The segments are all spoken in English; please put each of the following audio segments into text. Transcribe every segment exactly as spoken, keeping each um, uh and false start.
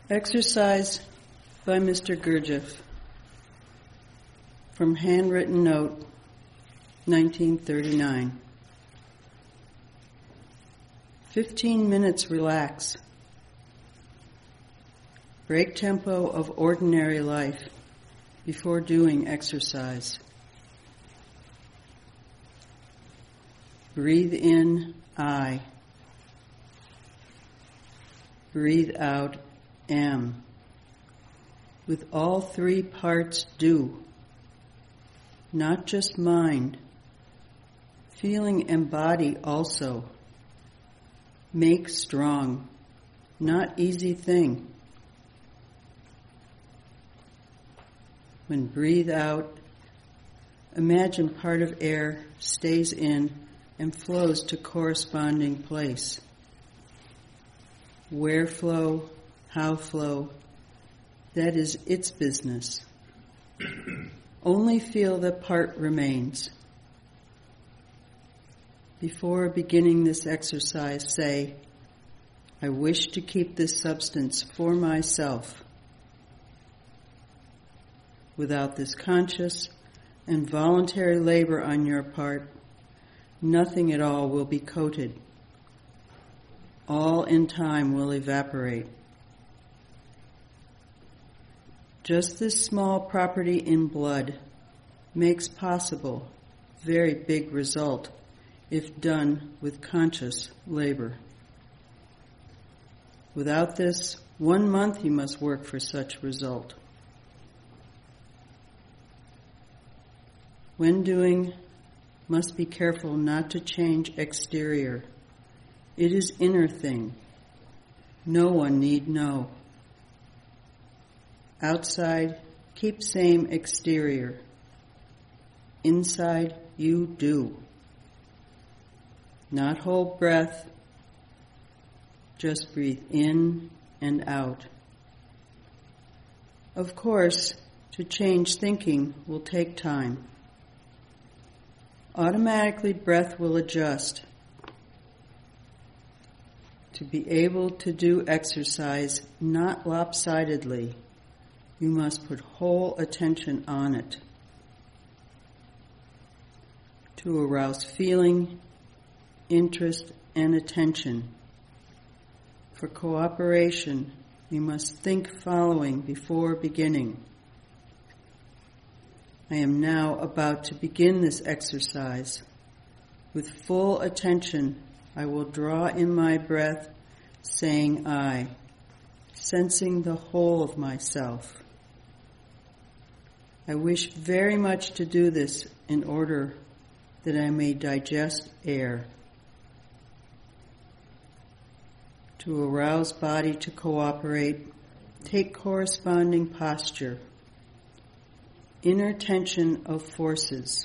Exercise by Mister Gurdjieff from Handwritten Note, nineteen thirty-nine. Fifteen minutes relax. Break tempo of ordinary life before doing exercise. Breathe in, I. Breathe out, am. With all three parts do. Not just mind. Feeling and body also. Make strong. Not easy thing. When breathe out, imagine part of air stays in and flows to corresponding place. Where flow, how flow, that is its business. Only feel that part remains. Before beginning this exercise, say, I wish to keep this substance for myself. Without this conscious and voluntary labor on your part, nothing at all will be coated. All in time will evaporate. Just this small property in blood makes possible very big result if done with conscious labor. Without this, one month you must work for such result. When doing, must be careful not to change exterior. It is inner thing. No one need know. Outside, keep same exterior. Inside, you do. Not hold breath, just breathe in and out. Of course, to change thinking will take time. Automatically, breath will adjust. To be able to do exercise not lopsidedly, you must put whole attention on it. To arouse feeling, interest, and attention. For cooperation, you must think following before beginning. I am now about to begin this exercise. With full attention, I will draw in my breath, saying I, sensing the whole of myself. I wish very much to do this in order that I may digest air. To arouse body to cooperate, take corresponding posture. Inner tension of forces.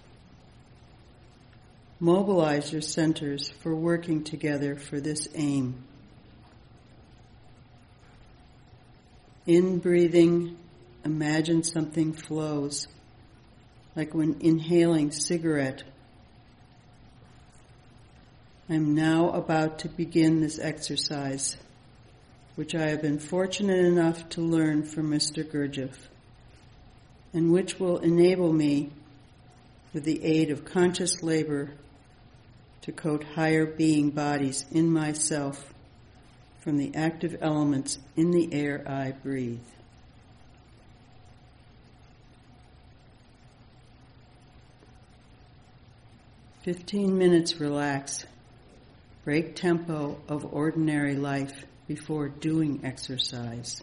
Mobilize your centers for working together for this aim. In breathing, imagine something flows, like when inhaling cigarette. I'm now about to begin this exercise, which I have been fortunate enough to learn from Mister Gurdjieff, and which will enable me, with the aid of conscious labor, to coat higher being bodies in myself from the active elements in the air I breathe. Fifteen minutes relax. Break tempo of ordinary life before doing exercise.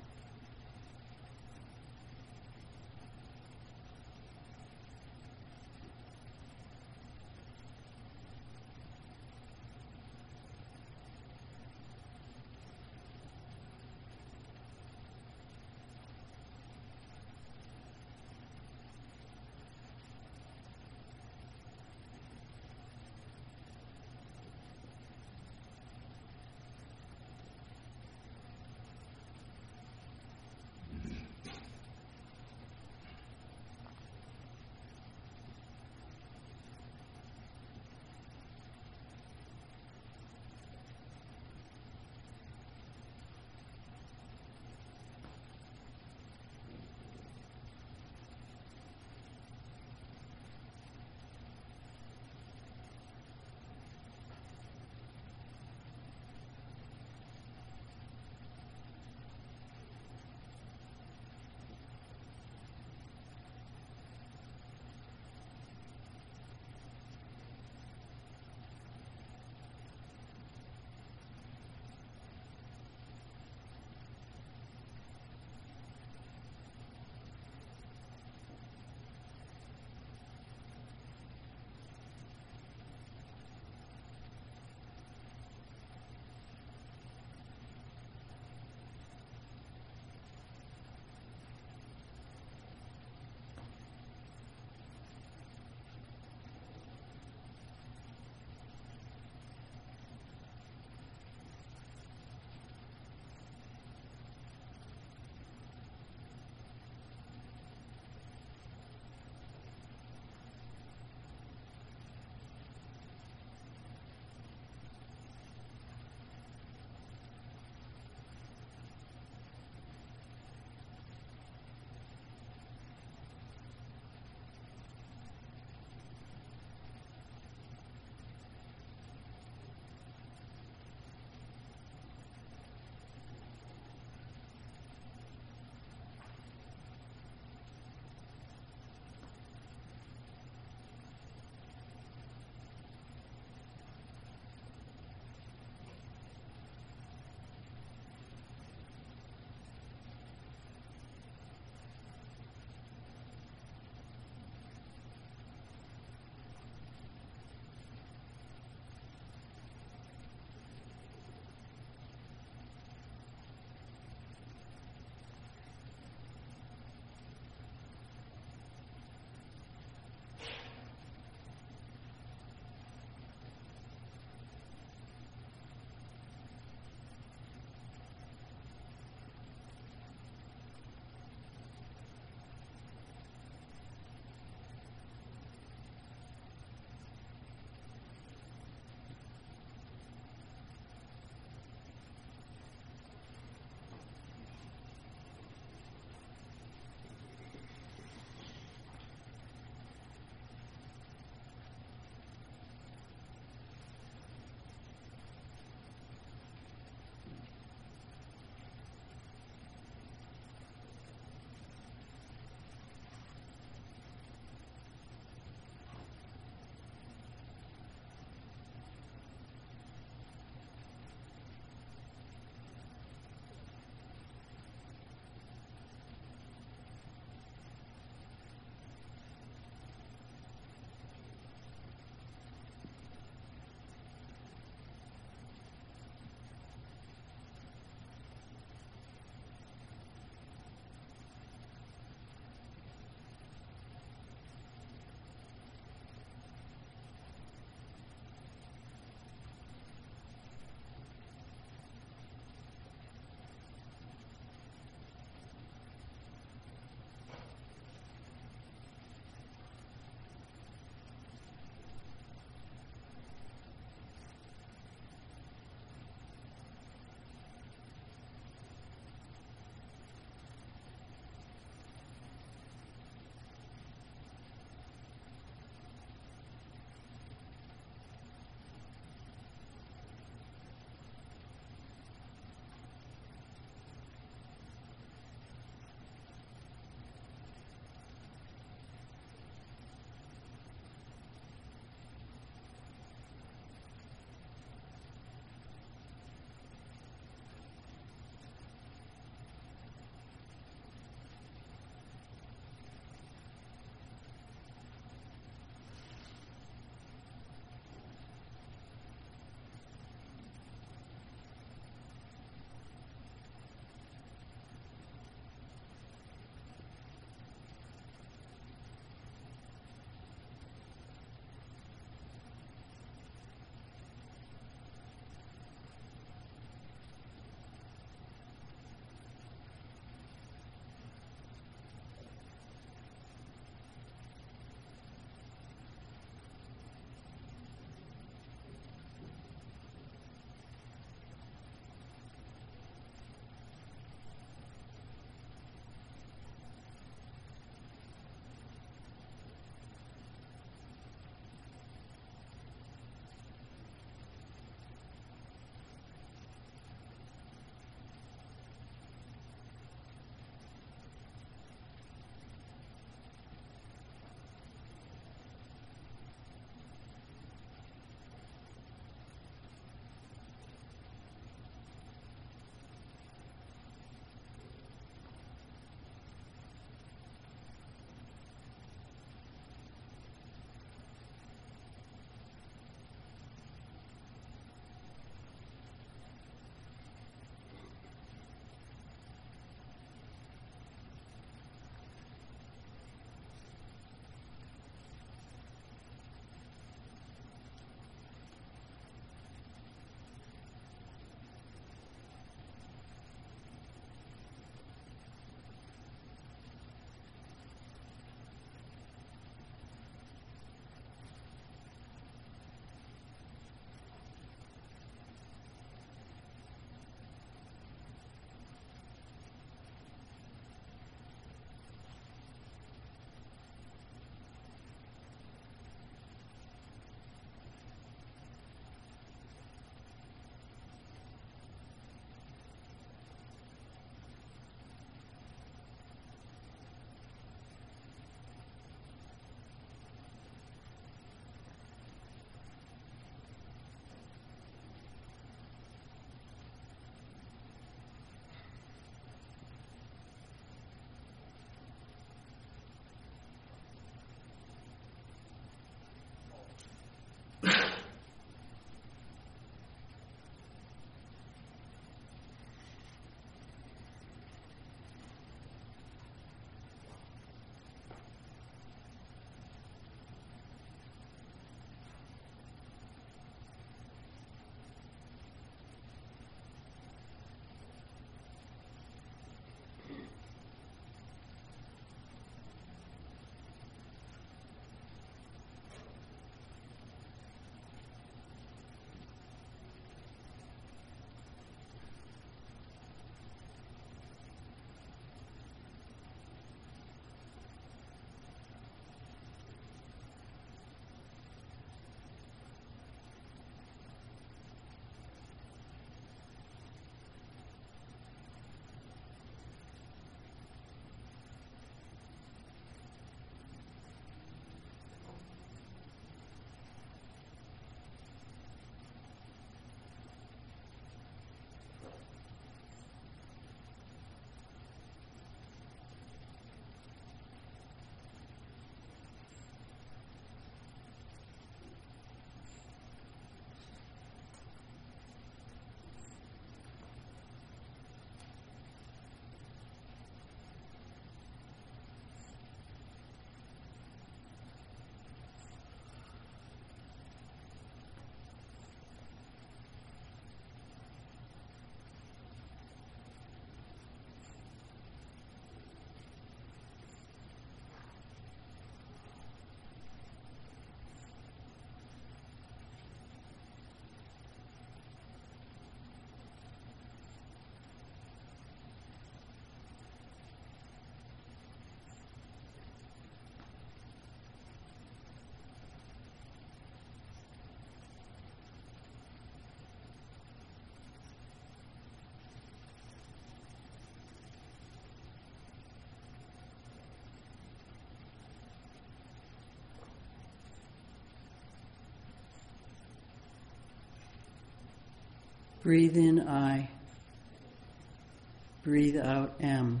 Breathe in I. Breathe out M.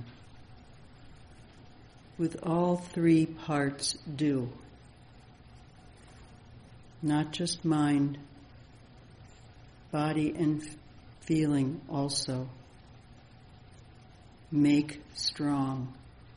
With all three parts do. Not just mind, body and f- feeling also. Make strong.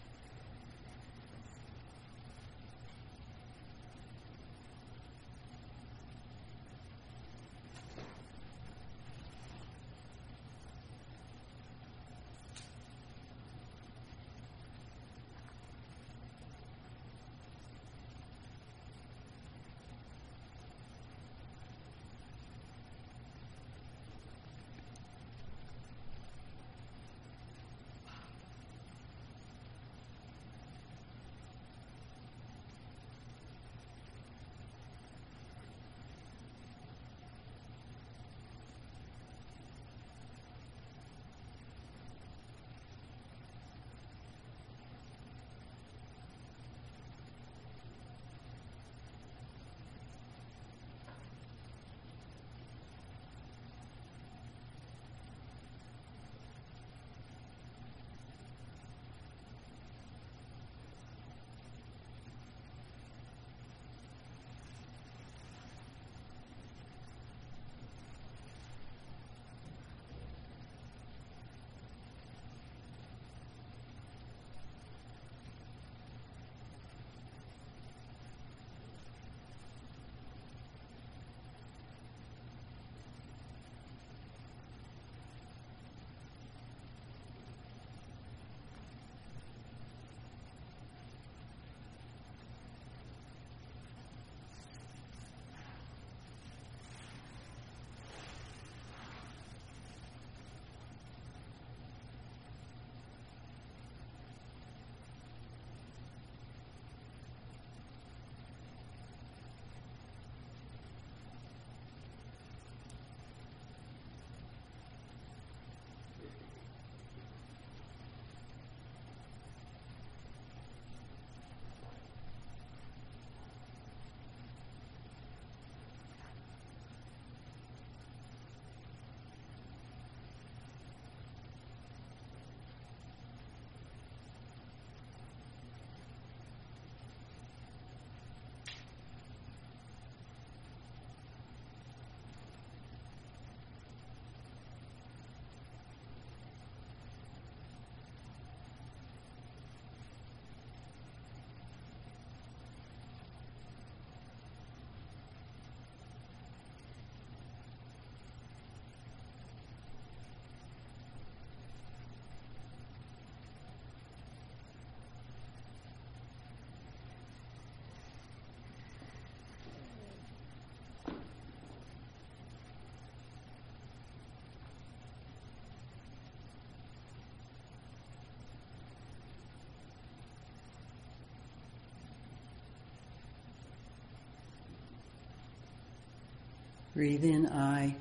Breathe in I.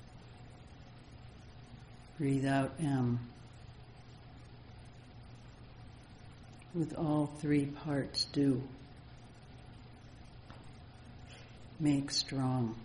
Breathe out M. With all three parts do. Make strong.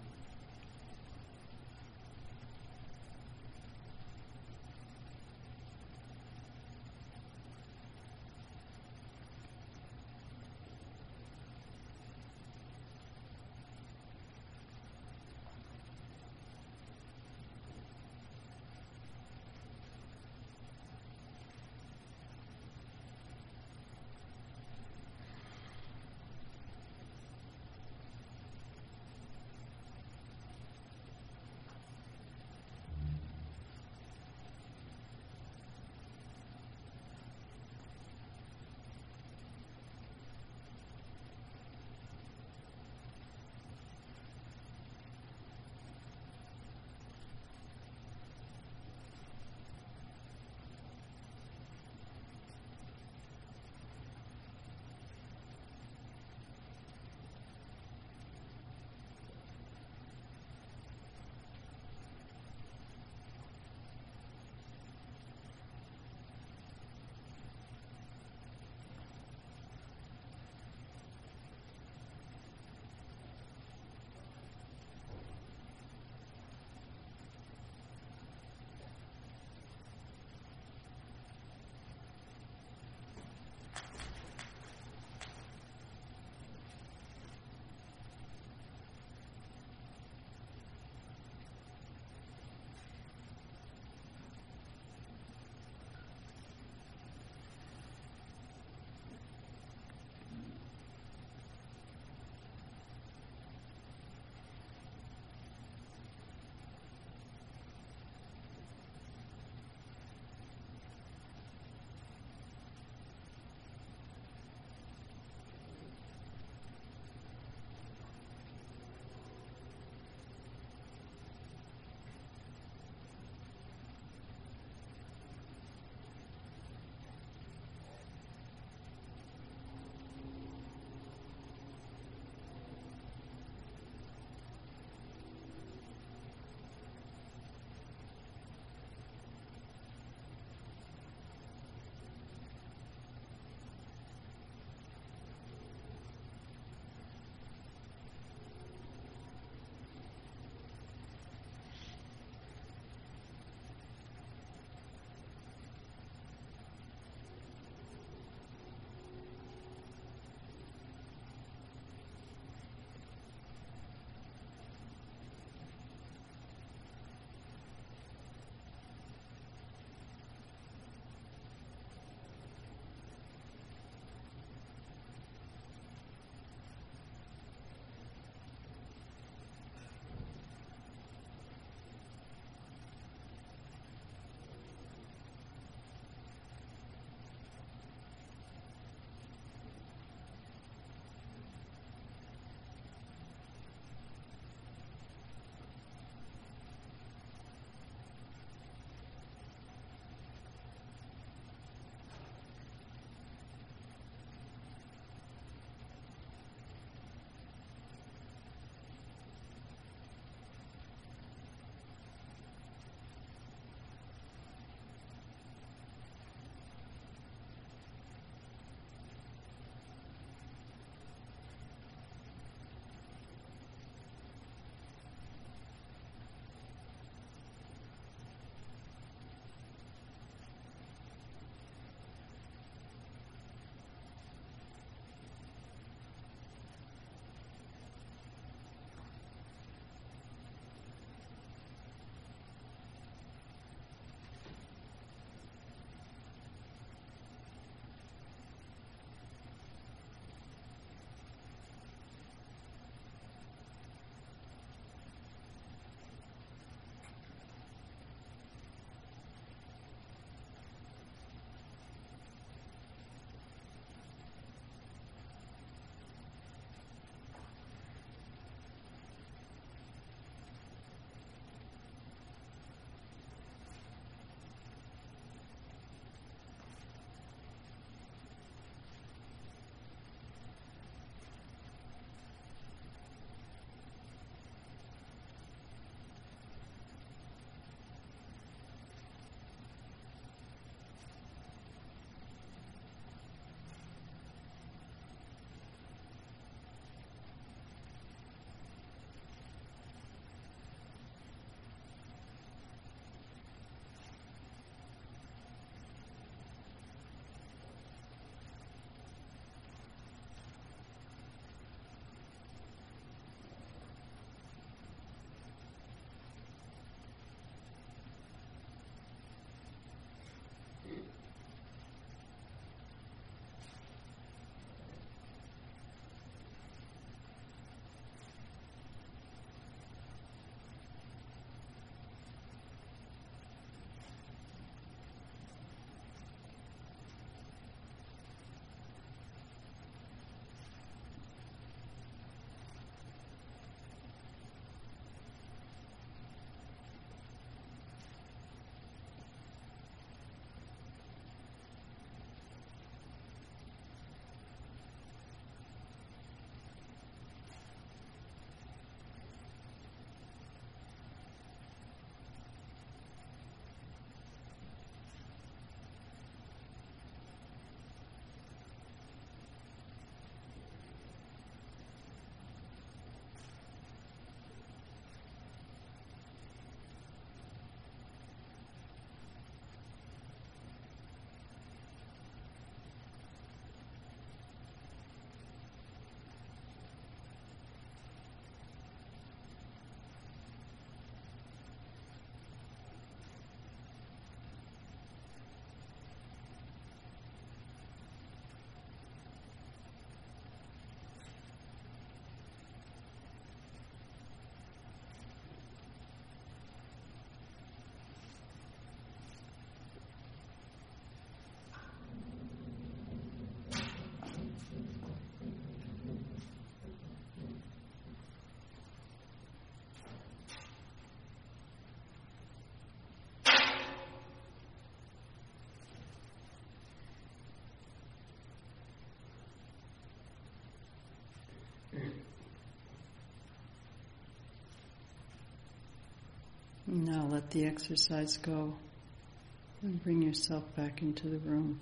Now let the exercise go and bring yourself back into the room.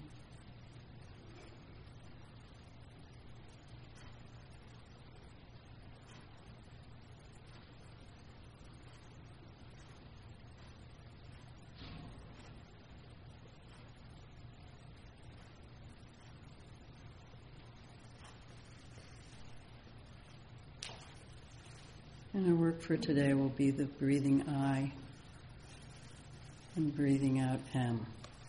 And our work for today will be the breathing I and breathing out M.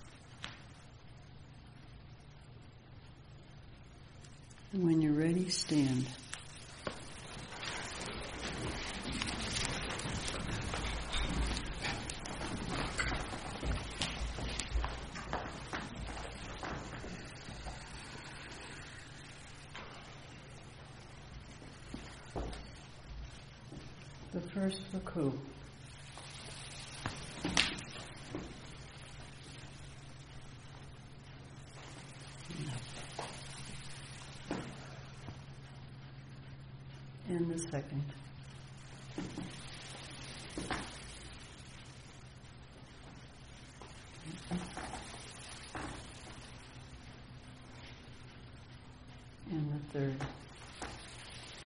And when you're ready, stand. The first Vaku. And the second.